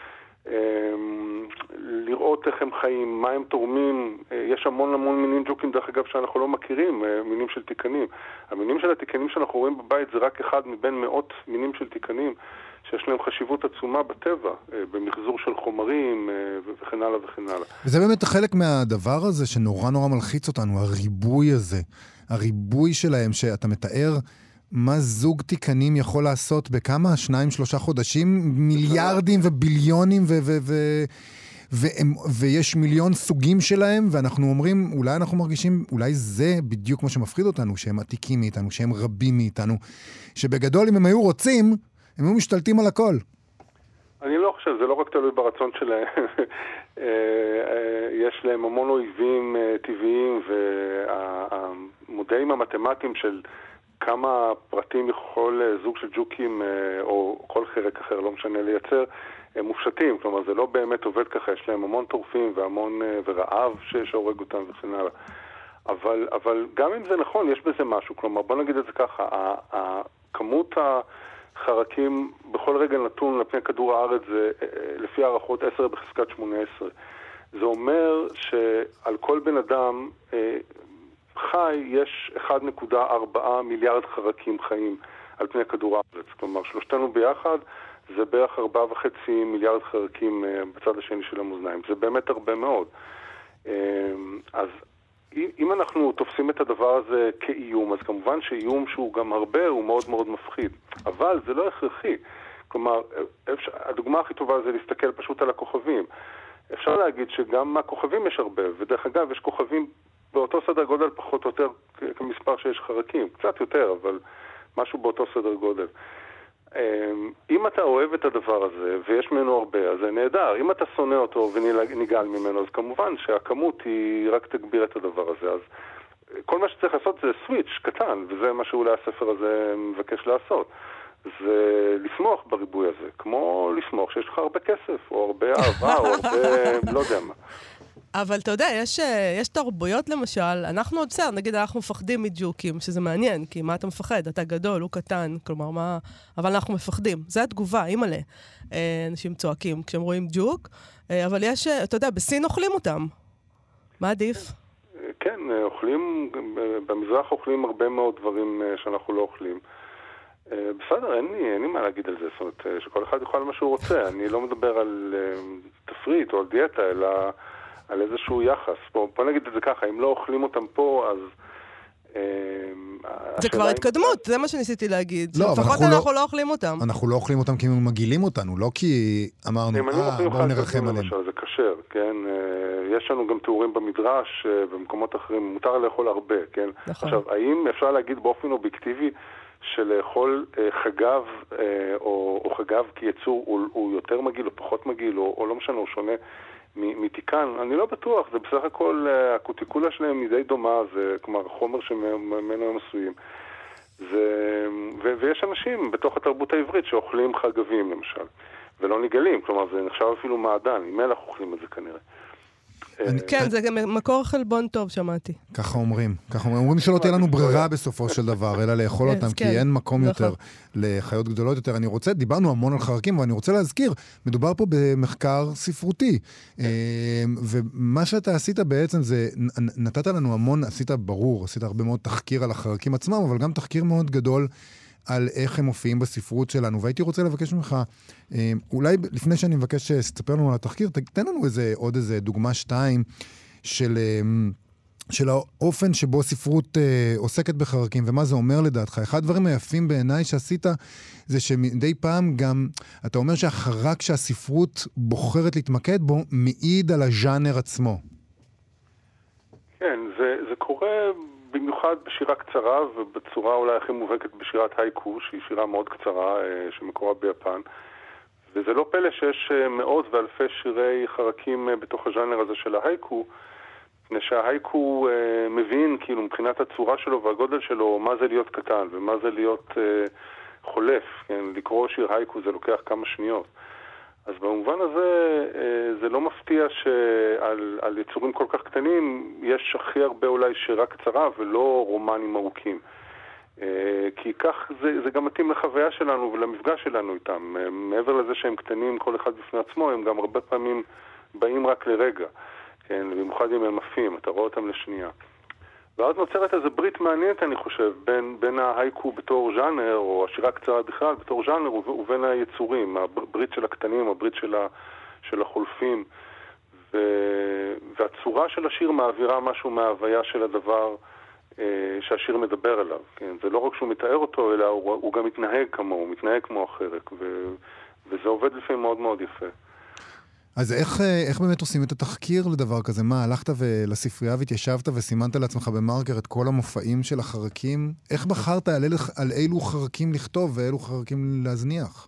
לראות איך הם חיים, מה הם תורמים. יש המון המון מינים ג'וקים דרך אגב שאנחנו לא מכירים, מינים של תיקנים. המינים של התיקנים שאנחנו רואים בבית זה רק אחד מבין מאות מינים של תיקנים שיש להם חשיבות עצומה בטבע, במחזור של חומרים וכן הלאה וכן הלאה. וזה באמת חלק מהדבר הזה שנורא נורא מלחיץ אותנו, הריבוי הזה, הריבוי שלהם שאתה מתאר מה זוג תיקנים יכול לעשות בכמה? שניים, שלושה חודשים? מיליארדים וביליונים ו... ו-, ו- והם, ויש מיליון סוגים שלהם, ואנחנו אומרים, אולי אנחנו מרגישים, אולי זה בדיוק מה שמפחיד אותנו, שהם עתיקים מאיתנו, שהם רבים מאיתנו, שבגדול אם הם היו רוצים, הם היו משתלטים על הכל. אני לא חושב, זה לא רק תלוי ברצון שלהם. יש להם המון אויבים טבעיים, והמודלים המתמטיים של כמה פרטים יכול זוג של ג'וקים, או כל חרק אחר, לא משנה לייצר, הם מופשטים, כלומר זה לא באמת עובד ככה, יש להם המון טורפים והמון ורעב שהורג אותם וכן הלאה. אבל, אבל גם אם זה נכון, יש בזה משהו, כלומר בוא נגיד את זה ככה, כמות החרקים בכל רגע נתון לפני כדור הארץ זה לפי הערכות עשר בחזקת שמונה עשרה. זה אומר שעל כל בן אדם חי יש אחד נקודה ארבע מיליארד חרקים חיים על פני כדור הארץ, כלומר שלושתנו ביחד זה בערך ארבעה וחצי מיליארד חרקים בצד השני של המאזניים. זה באמת הרבה מאוד. אז אם אנחנו תופסים את הדבר הזה כאיום, אז כמובן שאיום שהוא גם הרבה הוא מאוד מאוד מפחיד. אבל זה לא הכרחי. כלומר, הדוגמה הכי טובה זה להסתכל פשוט על הכוכבים. אפשר להגיד שגם מהכוכבים יש הרבה, ודרך אגב יש כוכבים באותו סדר גודל פחות או יותר כמספר שיש חרקים. קצת יותר, אבל משהו באותו סדר גודל. אם אתה אוהב את הדבר הזה, ויש ממנו הרבה, אז זה נהדר. אם אתה שונא אותו וניגל ממנו, אז כמובן שהכמות היא רק תגביר את הדבר הזה. אז כל מה שצריך לעשות זה סוויץ' קטן, וזה מה שאולי הספר הזה מבקש לעשות. זה לשמוח בריבוי הזה, כמו לשמוח שיש לך הרבה כסף, או הרבה אהבה, או הרבה לא יודע מה. אבל אתה יודע, יש, יש תרבויות למשל, אנחנו עוד בסדר, נגיד אנחנו מפחדים מג'וקים, שזה מעניין, כי מה אתה מפחד? אתה גדול, הוא קטן, כלומר מה... אבל אנחנו מפחדים, זה התגובה, אימאלה. אנשים צועקים כשהם רואים ג'וק, אבל יש, אתה יודע, בסין אוכלים אותם. מה עדיף? כן, אוכלים, במזרח אוכלים הרבה מאוד דברים שאנחנו לא אוכלים. בסדר, אין לי, אין לי מה להגיד על זה, זאת אומרת, שכל אחד יוכל מה שהוא רוצה. אני לא מדבר על תפריט או על דיאטה, אלא על איזשהו יחס. בוא, בוא נגיד את זה ככה, אם לא אוכלים אותם פה, אז... זה כבר התקדמות, זה מה שניסיתי להגיד. לא, לפחות אנחנו לא אוכלים אותם. אנחנו לא אוכלים אותם כי הם מגעילים אותנו, לא כי אמרנו, אה, בואו נרחם עליהם. זה קשר, כן? יש לנו גם תיאורים במדרש, במקומות אחרים, מותר לאכול הרבה, כן? עכשיו, האם אפשר להגיד באופן אובייקטיבי שלאכול חגב או חגב כיצור הוא יותר מגעיל או פחות מגעיל, או לא משנה, הוא שונה מתיקן? אני לא בטוח, זה בסך הכל, הקוטיקולה שלהם היא די דומה, זה כלומר חומר שממנו הם עשויים. זה, ו, ויש אנשים בתוך התרבות העברית שאוכלים חגבים למשל, ולא נגלים, כלומר זה נחשב אפילו מעדן, עם מלח אוכלים את זה כנראה. כן, זה גם מקור חלבון טוב, שמעתי. ככה אומרים. ככה אומרים שלא תהיה לנו ברירה בסופו של דבר, אלא לאכול אותם, כי אין מקום יותר לחיות גדולות יותר. אני רוצה, דיברנו המון על חרקים, ואני רוצה להזכיר, מדובר פה במחקר ספרותי. ומה שאתה עשית בעצם זה, נתת לנו המון, עשית ברור, עשית הרבה מאוד תחקיר על החרקים עצמם, אבל גם תחקיר מאוד גדול על איך הם מופיעים בספרות שלנו, והייתי רוצה לבקש ממך, אולי לפני שאני מבקש שתספר לנו על התחקיר, תן לנו איזה, עוד איזה דוגמה שתיים של, של האופן שבו ספרות עוסקת בחרקים, ומה זה אומר לדעתך. אחד הדברים היפים בעיניי שעשית, זה שמדי פעם גם, אתה אומר שהחרק שהספרות בוחרת להתמקד בו, מעיד על הז'אנר עצמו. כן, זה, זה קורה... במיוחד בשירה קצרה, ובצורה אולי הכי מובהקת בשירת הייקו, שהיא שירה מאוד קצרה, שמקורה ביפן. וזה לא פלא שיש מאות ואלפי שירי חרקים בתוך הז'אנר הזה של ההייקו, מפני שההייקו מבין, כאילו, מבחינת הצורה שלו והגודל שלו, מה זה להיות קטן, ומה זה להיות חולף. כן? לקרוא שיר הייקו זה לוקח כמה שניות. אז במובן הזה, זה לא מפתיע שעל על יצורים כל כך קטנים יש הכי הרבה אולי שירה קצרה ולא רומנים ארוכים. כי כך זה, זה גם מתאים לחוויה שלנו ולמפגש שלנו איתם. מעבר לזה שהם קטנים כל אחד בפני עצמו, הם גם הרבה פעמים באים רק לרגע. כן? במיוחד אם הם עפים, אתה רואה אותם לשנייה. ואז נוצרת איזו ברית מעניינת, אני חושב, בין, בין ההייקו בתור ז'אנר, או השירה הקצרה בכלל בתור ז'אנר, ובין היצורים, הברית של הקטנים, הברית של, ה, של החולפים. ו, והצורה של השיר מעבירה משהו מההוויה של הדבר אה, שהשיר מדבר עליו. כן? זה לא רק שהוא מתאר אותו, אלא הוא, הוא גם מתנהג כמוהו, הוא מתנהג כמו החרק, ו, וזה עובד לפעמים מאוד מאוד יפה. אז איך, איך באמת עושים את התחקיר לדבר כזה? מה, הלכת לספרייה והתיישבת וסימנת לעצמך במרקר את כל המופעים של החרקים? איך בחרת על, אל, על אילו חרקים לכתוב ואילו חרקים להזניח?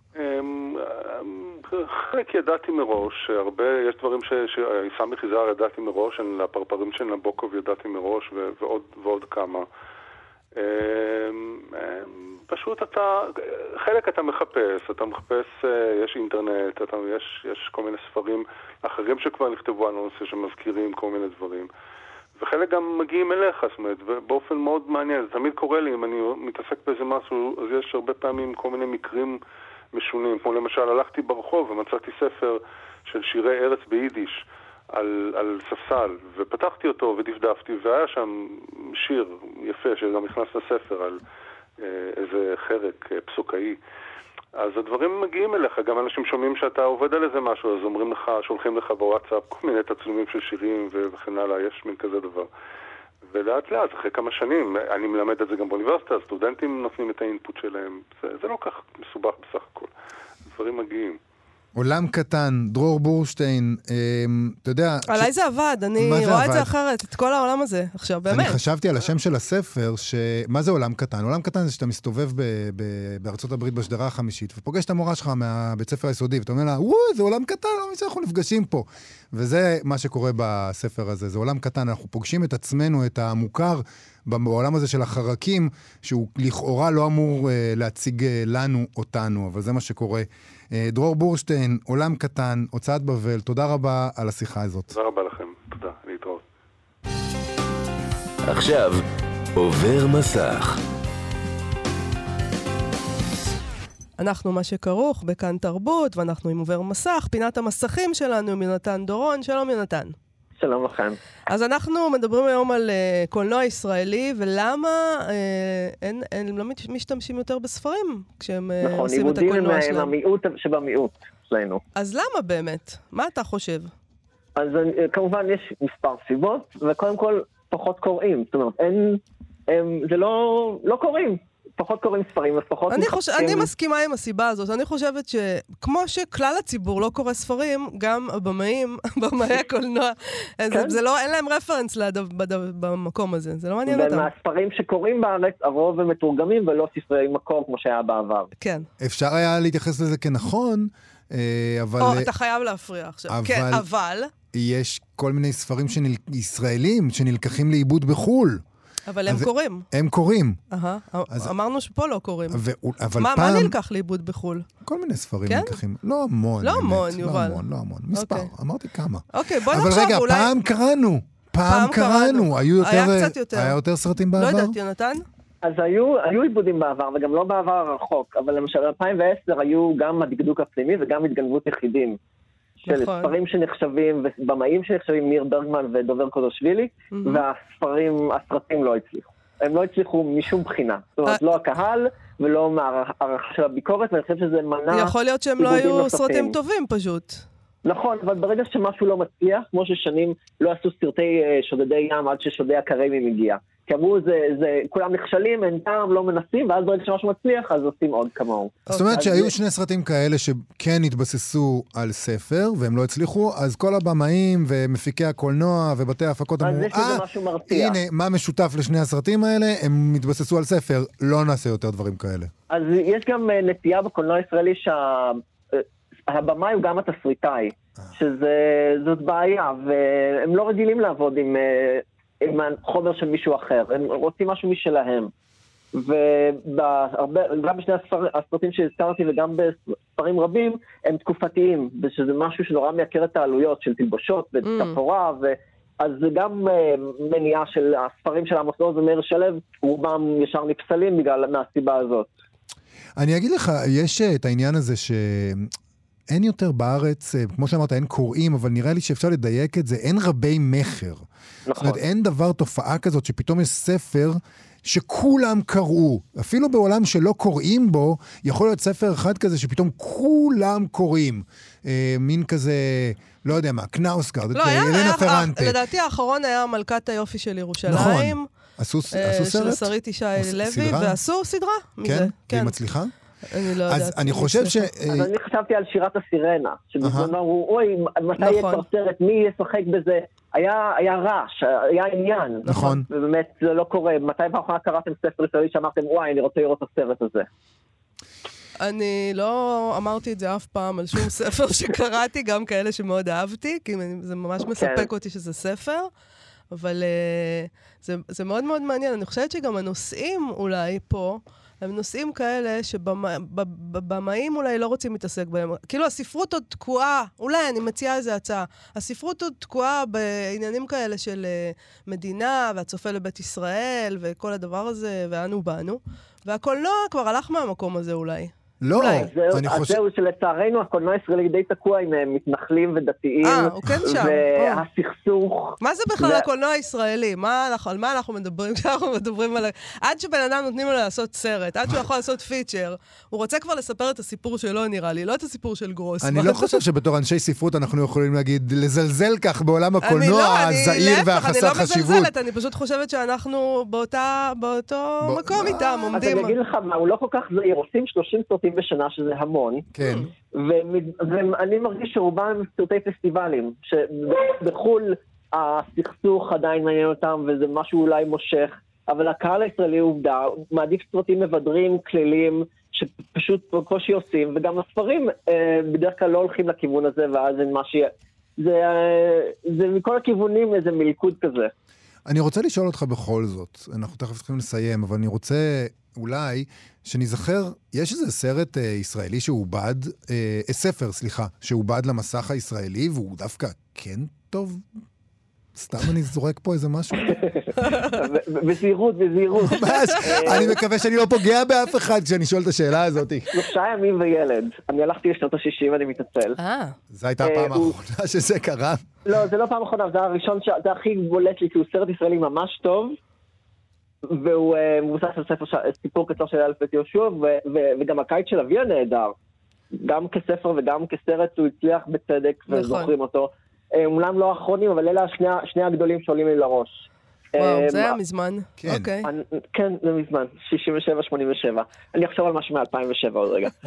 חלק ידעתי מראש, הרבה, יש דברים שיסמי חיזר ידעתי מראש, לפרפרים של נבוקוב ידעתי מראש ועוד, ועוד כמה. פשוט אתה, חלק אתה מחפש, אתה מחפש, יש אינטרנט, אתה, יש, יש כל מיני ספרים אחרים שכבר נכתבו על הנושא שמזכירים כל מיני דברים. וחלק גם מגיעים אליך, זאת אומרת, ובאופן מאוד מעניין. זה תמיד קורה לי, אם אני מתעסק באיזה משהו, אז יש הרבה פעמים כל מיני מקרים משונים. כמו למשל, הלכתי ברחוב ומצאתי ספר של שירי ארץ ביידיש על, על ספסל, ופתחתי אותו ודפדפתי, והיה שם שיר יפה שגם נכנס לספר על איזה חרק פסוקאי. אז הדברים מגיעים אליך, גם אנשים שומעים שאתה עובד על איזה משהו, אז אומרים לך, שולחים לך בוואטסאפ כל מיני תצלומים של שירים וכן הלאה, יש מין כזה דבר. ולאט לאט, אחרי כמה שנים, אני מלמד את זה גם באוניברסיטה, סטודנטים נותנים את האינפוט שלהם, זה, זה לא כך מסובך בסך הכל, דברים מגיעים. עולם קטן, דרור בורשטיין, אתה יודע... עליי זה עבד, אני רואה את זה אחרת, את כל העולם הזה, עכשיו, באמת. אני חשבתי על השם של הספר, מה זה עולם קטן? עולם קטן זה שאתה מסתובב בארצות הברית בשדרה החמישית, ופוגש את המורה שלך מהבית ספר היסודי, ואתה אומר לה, וואו, זה עולם קטן, לא משהו, אנחנו נפגשים פה. וזה מה שקורה בספר הזה, זה עולם קטן, אנחנו פוגשים את עצמנו, את המוכר, בעולם הזה של החרקים, שהוא לכאורה לא אמור להציג לנו אותנו, אבל זה מה שקורה. דרור בורשטיין, עולם קטן, הוצאת בבל, תודה רבה על השיחה הזאת. תודה רבה לכם, תודה, להתראות. עכשיו, עובר מסך. אנחנו מה שכרוך בכאן תרבות, ואנחנו עם עובר מסך, פינת המסכים שלנו עם יונתן דורון. שלום יונתן. שלום לכם. אז אנחנו מדברים היום על uh, קולנוע ישראלי, ולמה uh, אין, אין, הם לא משתמשים יותר בספרים כשהם uh, נכון, עושים את הקולנוע הם, שלהם. נכון, יהודים הם המיעוט שבמיעוט שלנו. אז למה באמת? מה אתה חושב? אז כמובן יש מספר סיבות, וקודם כל פחות קוראים. זאת אומרת, אין, הם, זה לא, לא קוראים. פחות קוראים ספרים, ופחות אני, מחפשים... חוש... אני מסכימה עם הסיבה הזאת. אני חושבת שכמו שכלל הציבור לא קורא ספרים, גם הבמאים, במאי הקולנוע, כן? זה, זה לא, אין להם רפרנס לדו, בדו, במקום הזה. זה לא מעניין אותם. ומהספרים שקוראים בארץ, הרוב הם מתורגמים ולא ספרי מקור כמו שהיה בעבר. כן. אפשר היה להתייחס לזה כנכון, אבל... או, אתה חייב להפריע עכשיו. אבל... כן, אבל... יש כל מיני ספרים שנל... ישראלים שנלקחים לאיבוד בחול. אבל הם קוראים. הם קוראים. אהה, אמרנו שפה לא קוראים. אבל מה פעם... מה נלקח לאיבוד בחול? כל מיני ספרים נלקחים. לא המון. לא המון, יובל. לא המון, לא המון. מספר, אמרתי כמה. אוקיי, בוא נחשוב אולי... אבל רגע, פעם קראנו. פעם קראנו. היה קצת יותר. היה יותר סרטים בעבר? לא יודעת, יונתן? אז היו, היו עיבודים בעבר, וגם לא בעבר הרחוק, אבל למשל ב-אלפיים ועשר היו גם הדקדוק הפנימי וגם התגנבות יחידים. של נכון. ספרים שנחשבים, ובמאים שנחשבים, ניר ברגמן ודובר קודושווילי, mm-hmm. והספרים, הסרטים לא הצליחו. הם לא הצליחו משום בחינה. זאת אומרת, לא הקהל ולא מהערכה של הביקורת, ואני חושב שזה מנע... יכול להיות שהם לא היו נוספים. סרטים טובים פשוט. נכון, אבל ברגע שמשהו לא מצליח, כמו ששנים לא עשו סרטי שודדי ים עד ששודי הקרייבים הגיע. כי אמרו, זה, זה, כולם נכשלים, אין טעם, לא מנסים, ואז ברגע שמשהו מצליח, אז עושים עוד כמוהו. זאת אומרת שהיו שני סרטים כאלה שכן התבססו על ספר, והם לא הצליחו, אז כל הבמאים ומפיקי הקולנוע ובתי ההפקות אמרו, אה, הנה, מה משותף לשני הסרטים האלה? הם התבססו על ספר, לא נעשה יותר דברים כאלה. אז יש גם נטייה בקולנוע הישראלי שהבמאי הוא גם התסריטאי, שזאת בעיה, והם לא רגילים לעבוד עם... עם החומר של מישהו אחר, הם רוצים משהו משלהם. וגם בשני הסרטים שהזכרתי וגם בספרים רבים, הם תקופתיים, ושזה משהו שנורא מייקר את העלויות של תלבושות ותפאורה, אז זה גם מניעה של הספרים של עמוס עוז ומאיר שלו, רובם ישר נפסלים בגלל מהסיבה הזאת. אני אגיד לך, יש את העניין הזה ש... אין יותר בארץ, כמו שאמרת, אין קוראים, אבל נראה לי שאפשר לדייק את זה, אין רבי מחר. נכון. זאת אומרת, אין דבר, תופעה כזאת, שפתאום יש ספר שכולם קראו. אפילו בעולם שלא קוראים בו, יכול להיות ספר אחד כזה שפתאום כולם קוראים. אה, מין כזה, לא יודע מה, קנאוסקארד, לא, היה, היה, פרנטה. לדעתי האחרון היה מלכת היופי של ירושלים. נכון. עשו, אה, עשו סרט? של שרית ישי לוי, ועשו סדרה. כן? מזה. כן. והיא מצליחה? אני לא יודעת. אז אני חושב ש... אז אני חשבתי על שירת הסירנה, שבזמנו אמרו, אוי, מתי יהיה כבר סרט, מי ישחק בזה? היה רעש, היה עניין. נכון. ובאמת זה לא קורה. מתי פעם קראתם ספר ישראלי שאמרתם, וואי, אני רוצה לראות את הסרט הזה? אני לא אמרתי את זה אף פעם על שום ספר שקראתי, גם כאלה שמאוד אהבתי, כי זה ממש מספק אותי שזה ספר, אבל זה, זה מאוד מאוד מעניין. אני חושבת שגם הנושאים אולי פה, הם נושאים כאלה שבמאים אולי לא רוצים להתעסק בהם. כאילו הספרות עוד תקועה, אולי אני מציעה איזו הצעה, הספרות עוד תקועה בעניינים כאלה של מדינה, והצופה לבית ישראל, וכל הדבר הזה, ואנו באנו, והקולנוע כבר הלך מהמקום הזה אולי. לא, אני חושב... אז זהו שלצערנו הקולנוע הישראלי די תקוע עם מתנחלים ודתיים. אה, הוא כן שם. והסכסוך. מה זה בכלל הקולנוע הישראלי? על מה אנחנו מדברים כשאנחנו מדברים על... עד שבן אדם נותנים לו לעשות סרט, עד שהוא יכול לעשות פיצ'ר, הוא רוצה כבר לספר את הסיפור שלו נראה לי, לא את הסיפור של גרוס. אני לא חושב שבתור אנשי ספרות אנחנו יכולים להגיד, לזלזל כך בעולם הקולנוע הזעיר והחסר חשיבות. אני לא מזלזלת, אני פשוט חושבת שאנחנו באותו מקום איתם עומדים. אז אני אגיד לך מה, הוא לא כל כך זעיר, עושים שלושים סרטים בשנה, שזה המון. כן. ואני מרגיש שרובם הם סרטי פסטיבלים, שבחול הסכסוך עדיין מעניין אותם, וזה משהו אולי מושך, אבל הקהל הישראלי עובדה, הוא מעדיף סרטים מבדרים, כלילים, שפשוט בקושי עושים, וגם הספרים בדרך כלל לא הולכים לכיוון הזה, ואז זה מה שיהיה. זה, זה מכל הכיוונים איזה מלכוד כזה. אני רוצה לשאול אותך בכל זאת, אנחנו תכף צריכים לסיים, אבל אני רוצה אולי שנזכר, יש איזה סרט אה, ישראלי שעובד, אה, ספר, סליחה, שעובד למסך הישראלי, והוא דווקא כן טוב? סתם אני זורק פה איזה משהו. בזהירות, בזהירות. ממש, אני מקווה שאני לא פוגע באף אחד כשאני שואל את השאלה הזאת. שלושה ימים וילד. אני הלכתי לשנות ה-שישים, אני מתעצל. זו הייתה הפעם האחרונה שזה קרה. לא, זה לא פעם האחרונה, זה הראשון, זה הכי בולט לי, כי הוא סרט ישראלי ממש טוב, והוא מבוסס על סיפור קצר של אלפרט יהושע, וגם הקיץ של אביה נהדר. גם כספר וגם כסרט הוא הצליח בצדק, וזוכרים אותו. אולם לא האחרונים, אבל אלה שני הגדולים שעולים לי לראש. וואו, זה היה מזמן. כן. כן, זה מזמן. שישים ושבע שמונים ושבע. אני אחשוב על משהו מ-אלפיים ושבע עוד רגע.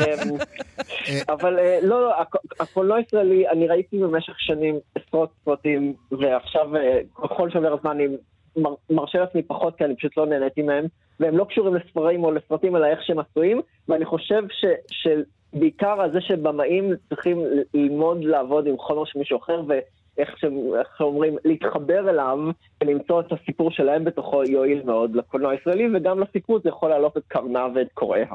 אבל לא, הקולנוע הישראלי, אני ראיתי במשך שנים עשרות סרטים, ועכשיו בכל שומר הזמן אני מרשה לעצמי פחות, כי אני פשוט לא נהניתי מהם, והם לא קשורים לספרים או לסרטים, אלא איך שהם עשויים, ואני חושב ש... בעיקר על זה שבמאים צריכים ללמוד לעבוד עם חומר של מישהו אחר, ואיך שאומרים, להתחבר אליו, ולמצוא את הסיפור שלהם בתוכו יועיל מאוד לקולנוע הישראלי, וגם לסיפור זה יכול לעלות את קרנה ואת קוראיה.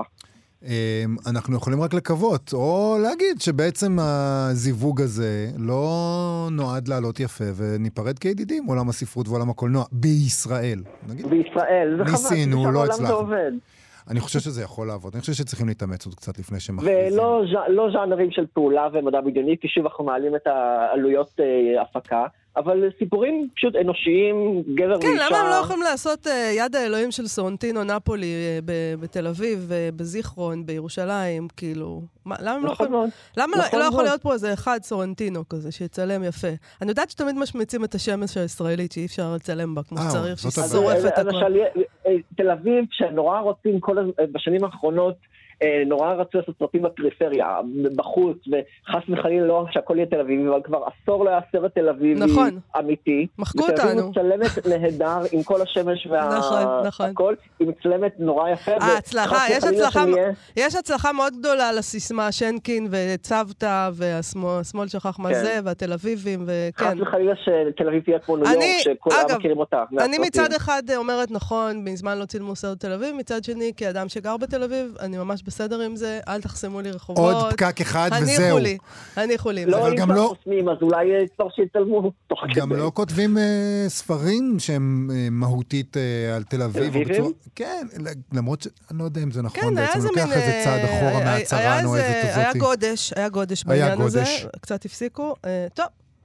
אנחנו יכולים רק לקוות, או להגיד שבעצם הזיווג הזה לא נועד לעלות יפה, וניפרד כידידים, עולם הספרות ועולם הקולנוע, בישראל. בישראל, זה חבל, ניסינו, לא הצלחנו. אני חושב שזה יכול לעבוד. אני חושב שצריכים להתאמץ עוד קצת לפני שמכריזים. ולא לא ז'אנרים של פעולה ומדע בדיוני, כי שוב אנחנו מעלים את העלויות אה, הפקה, אבל סיפורים פשוט אנושיים, גבר כן, ואישה. למה הם לא יכולים לעשות אה, יד האלוהים של סורנטינו נפולי אה, ב- בתל אביב, אה, בזיכרון, בירושלים, כאילו... מה, למה הם לא יכולים... למה נכון לא, לא יכול להיות פה איזה אחד סורנטינו כזה, שיצלם יפה? אני יודעת שתמיד משמיצים את השמש הישראלית, שאי אפשר לצלם בה, כמו שצריך, שהיא שורפת הכל. תל אביב, שנורא רוצים כל, בשנים האחרונות, נורא רצו לעשות סרטים בפריפריה, בחוץ, וחס וחלילה לא שהכל יהיה תל אביבי, אבל כבר עשור לא היה סרט תל אביבי נכון. אמיתי. מחקו אותנו. אותנו. היא מצלמת נהדר עם כל השמש והכל, נכון, נכון. היא מצלמת נורא יפה. ההצלחה, יש הצלחה, יש הצלחה מאוד גדולה לסיסמה, שנקין וצוותא, והשמאל שכח מה זה, והתל אביבים, וכן. חס וחלילה שתל אביב תהיה כמו ניו יורק, שכולם מכירים אותה. אני מצד אחד אומרת נכון, מזמן לא צילמו סרט תל אביב, מצד שני, כאדם שגר בתל אביב, אני ממש בסדר עם זה, אל תחסמו לי רחובות. עוד פקק אחד וזהו. הניחו לי, הניחו לי. לא, אם כבר חוסמים, אז אולי צריך שיצלמו תוך כדי. גם לא כותבים ספרים שהם מהותית על תל אביב. כן, למרות שאני לא יודע אם זה נכון, בעצם לוקח איזה צעד אחורה מהצרה הנועזת הזאת. היה גודש, היה גודש בעניין הזה, קצת הפסיקו. טוב,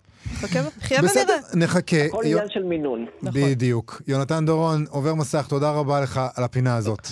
נחיה ונראה. נחכה. הכל עניין של מינון. בדיוק. יונתן דורון, עובר מסך, תודה רבה לך על הפינה הזאת.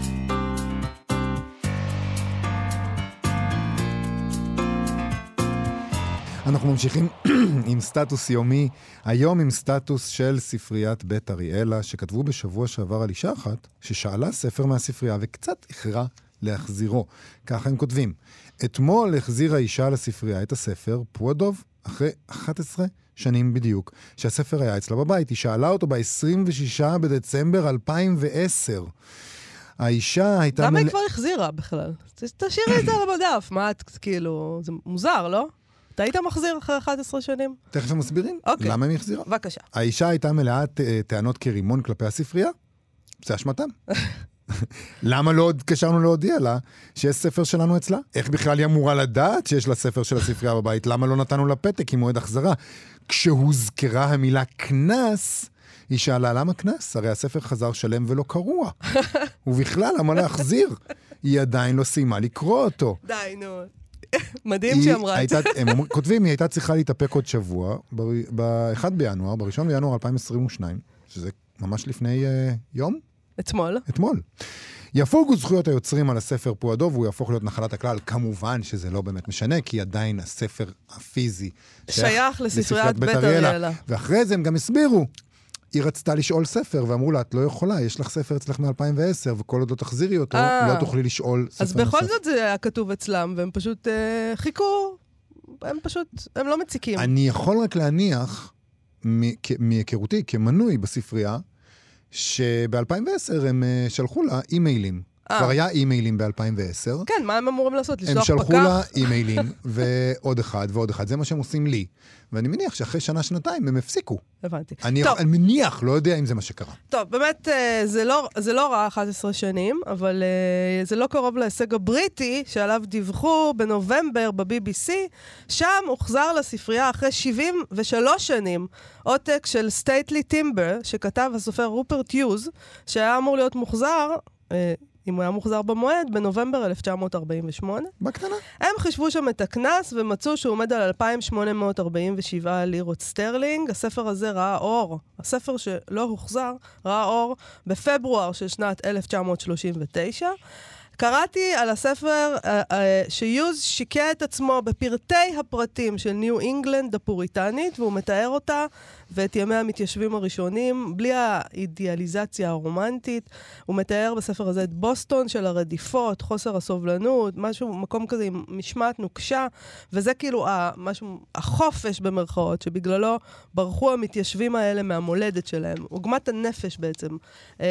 אנחנו ממשיכים עם סטטוס יומי, היום עם סטטוס של ספריית בית אריאלה, שכתבו בשבוע שעבר על אישה אחת, ששאלה ספר מהספרייה וקצת הכרעה להחזירו. ככה הם כותבים, אתמול החזירה אישה לספרייה את הספר פועדוב, אחרי אחת עשרה שנים בדיוק, שהספר היה אצלה בבית. היא שאלה אותו ב-עשרים ושישה בדצמבר אלפיים ועשר. האישה הייתה... למה היא כבר החזירה בכלל? תשאירי את זה על המדף. מה את, כאילו, זה מוזר, לא? אתה היית מחזיר אחרי אחת עשרה שנים? תכף הם מסבירים. אוקיי. למה הם החזירה? בבקשה. האישה הייתה מלאת טענות כרימון כלפי הספרייה. זה אשמתם. למה לא התקשרנו להודיע לה שיש ספר שלנו אצלה? איך בכלל היא אמורה לדעת שיש לה ספר של הספרייה בבית? למה לא נתנו לה פתק עם מועד החזרה? כשהוזכרה המילה כנס, היא שאלה למה כנס? הרי הספר חזר שלם ולא קרוע. ובכלל, למה להחזיר? היא עדיין לא סיימה לקרוא אותו. די, נו. מדהים שאמרה את זה. הם כותבים, היא הייתה צריכה להתאפק עוד שבוע, ב-אחד בינואר, ב-ראשון בינואר אלפיים עשרים ושתיים, שזה ממש לפני יום? אתמול. אתמול. יפוגו זכויות היוצרים על הספר פועדוב, והוא יהפוך להיות נחלת הכלל. כמובן שזה לא באמת משנה, כי עדיין הספר הפיזי שייך לספריית בית אריאלה. ואחרי זה הם גם הסבירו. היא רצתה לשאול ספר, ואמרו לה, את לא יכולה, יש לך ספר אצלך מ-אלפיים ועשר, וכל עוד לא תחזירי אותו, לא תוכלי לשאול ספר נוסף. אז בכל זאת זה היה כתוב אצלם, והם פשוט חיכו, הם פשוט, הם לא מציקים. אני יכול רק להניח, מהיכרותי, כמנוי בספרייה, שב-אלפיים ועשר הם שלחו לה אימיילים. כבר היה אימיילים ב-אלפיים ועשר. כן, מה הם אמורים לעשות? לשלוח פקח? הם שלחו לה אימיילים, ועוד אחד ועוד אחד. זה מה שהם עושים לי. ואני מניח שאחרי שנה, שנתיים, הם הפסיקו. הבנתי. אני, אני מניח, לא יודע אם זה מה שקרה. טוב, באמת, זה לא, זה לא רע אחת עשרה שנים, אבל זה לא קרוב להישג הבריטי, שעליו דיווחו בנובמבר ב-בי בי סי, שם הוחזר לספרייה אחרי שבעים ושלוש שנים, עותק של סטייטלי טימבר, שכתב הסופר רופרט יוז, שהיה אמור להיות מוחזר, אם הוא היה מוחזר במועד, בנובמבר אלף תשע מאות ארבעים ושמונה. בקטנה. הם חישבו שם את הכנס ומצאו שהוא עומד על אלפיים שמונה מאות ארבעים ושבע לירות סטרלינג. הספר הזה ראה אור, הספר שלא הוחזר, ראה אור בפברואר של שנת אלף תשע מאות שלושים ותשע. קראתי על הספר uh, uh, שיוז שיקע את עצמו בפרטי הפרטים של ניו אינגלנד הפוריטנית, והוא מתאר אותה ואת ימי המתיישבים הראשונים, בלי האידיאליזציה הרומנטית. הוא מתאר בספר הזה את בוסטון של הרדיפות, חוסר הסובלנות, משהו, מקום כזה עם משמעת נוקשה, וזה כאילו ה, משהו, החופש במרכאות, שבגללו ברחו המתיישבים האלה מהמולדת שלהם. עוגמת הנפש בעצם. Uh,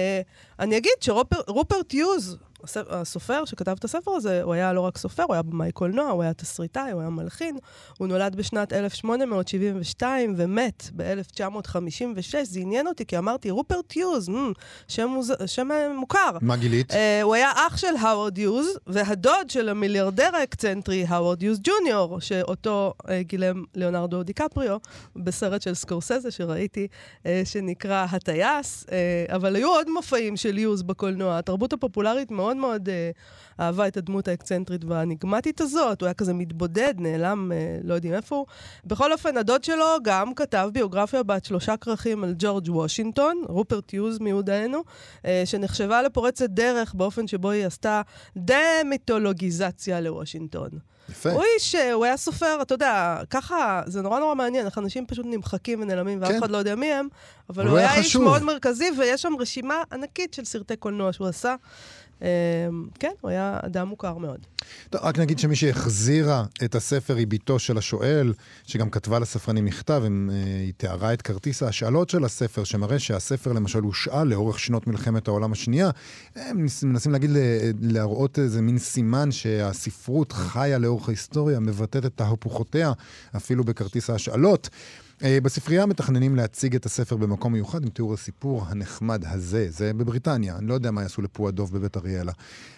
אני אגיד שרופרט יוז, הסופר שכתב את הספר הזה, הוא היה לא רק סופר, הוא היה במאי קולנוע, הוא היה תסריטאי, הוא היה מלחין. הוא נולד בשנת אלף שמונה מאות שבעים ושתיים ומת ב-אלף תשע מאות חמישים ושש. זה עניין אותי, כי אמרתי, רופרט יוז, מ, שם, מוז... שם מוכר. מה גילית? Uh, הוא היה אח של האוורד יוז, והדוד של המיליארדר האקצנטרי, האוורד יוז ג'וניור, שאותו uh, גילם ליאונרדו דיקפריו, בסרט של סקורסזה שראיתי, uh, שנקרא הטייס, uh, אבל היו עוד מופעים של יוז בקולנוע. התרבות הפופולרית מאוד מאוד מאוד uh, אהבה את הדמות האקצנטרית והאניגמטית הזאת. הוא היה כזה מתבודד, נעלם, uh, לא יודעים איפה הוא. בכל אופן, הדוד שלו גם כתב ביוגרפיה בת שלושה כרכים על ג'ורג' וושינגטון, רופרט יוז מיודענו, uh, שנחשבה לפורצת דרך באופן שבו היא עשתה דמיתולוגיזציה לוושינגטון. יפה. הוא איש, הוא היה סופר, אתה יודע, ככה, זה נורא נורא מעניין, איך אנשים פשוט נמחקים ונעלמים, ואף אחד לא יודע מי הם, אבל הוא היה איש מאוד מרכזי, ויש שם רשימה ענקית של סרטי קולנוע שהוא עשה. כן, הוא היה אדם מוכר מאוד. טוב, רק נגיד שמי שהחזירה את הספר היא ביתו של השואל, שגם כתבה לספרנים מכתב, היא תיארה את כרטיס ההשאלות של הספר, שמראה שהספר למשל הושאל לאורך שנות מלחמת העולם השנייה. הם מנסים להגיד, להראות איזה מין סימן שהספרות חיה לאורך ההיסטוריה, מבטאת את תהפוכותיה, אפילו בכרטיס ההשאלות. בספרייה מתכננים להציג את הספר במקום מיוחד עם תיאור הסיפור הנחמד הזה. זה בבריטניה, אני לא יודע מה יעשו לפוע דוב בבית אריאלה.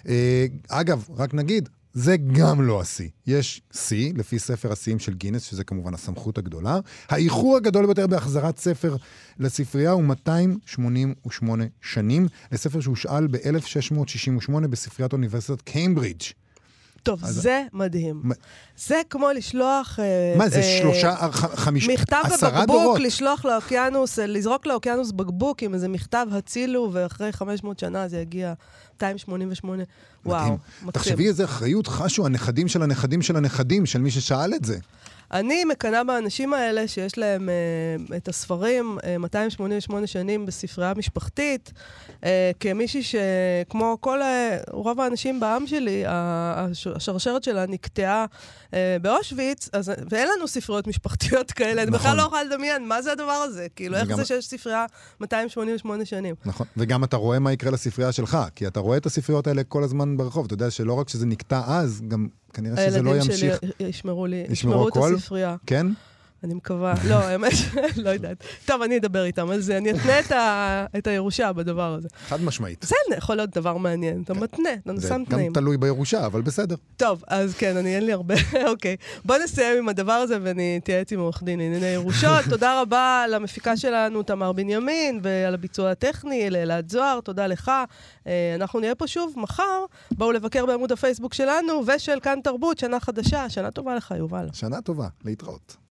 אגב, רק נגיד, זה גם לא השיא. יש שיא, לפי ספר השיאים של גינס, שזה כמובן הסמכות הגדולה. האיחור הגדול ביותר בהחזרת ספר לספרייה הוא מאתיים שמונים ושמונה שנים, לספר שהושאל ב-אלף שש מאות שישים ושמונה בספריית אוניברסיטת קיימברידג'. טוב, זה מדהים. זה כמו לשלוח... מה, זה שלושה, חמישה, מכתב בבקבוק, לשלוח לאוקיינוס, לזרוק לאוקיינוס בקבוק עם איזה מכתב הצילו, ואחרי חמש מאות שנה זה יגיע מאתיים שמונים ושמונה. וואו, מקסים. תחשבי איזה אחריות חשו הנכדים של הנכדים של הנכדים, של מי ששאל את זה. אני מקנה באנשים האלה שיש להם uh, את הספרים uh, מאתיים שמונים ושמונה שנים בספרייה משפחתית, uh, כמישהי שכמו כל, uh, רוב האנשים בעם שלי, השרשרת שלה נקטעה uh, באושוויץ, אז, ואין לנו ספריות משפחתיות כאלה, נכון. אני בכלל לא יכולה לדמיין, מה זה הדבר הזה? כאילו, איך זה שיש ספרייה מאתיים שמונים ושמונה שנים? נכון, וגם אתה רואה מה יקרה לספרייה שלך, כי אתה רואה את הספריות האלה כל הזמן ברחוב, אתה יודע שלא רק שזה נקטע אז, גם כנראה שזה לא ימשיך. הילדים שלי ישמרו לי, ישמרו את הספרייה. כן? אני מקווה. לא, האמת, לא יודעת. טוב, אני אדבר איתם על זה. אני אתנה את הירושה בדבר הזה. חד משמעית. זה יכול להיות דבר מעניין. אתה מתנה, אתה שם תנאים. גם תלוי בירושה, אבל בסדר. טוב, אז כן, אני אין לי הרבה. אוקיי. בוא נסיים עם הדבר הזה, ואני אתייעץ עם עורך דין לענייני ירושות. תודה רבה למפיקה שלנו, תמר בנימין, ועל הביצוע הטכני, לאלעד זוהר. תודה לך. אנחנו נהיה פה שוב מחר. בואו לבקר בעמוד הפייסבוק שלנו, ושל כאן תרבות, שנה חדשה. שנה טובה לך, יובל. שנה טובה. להתראות.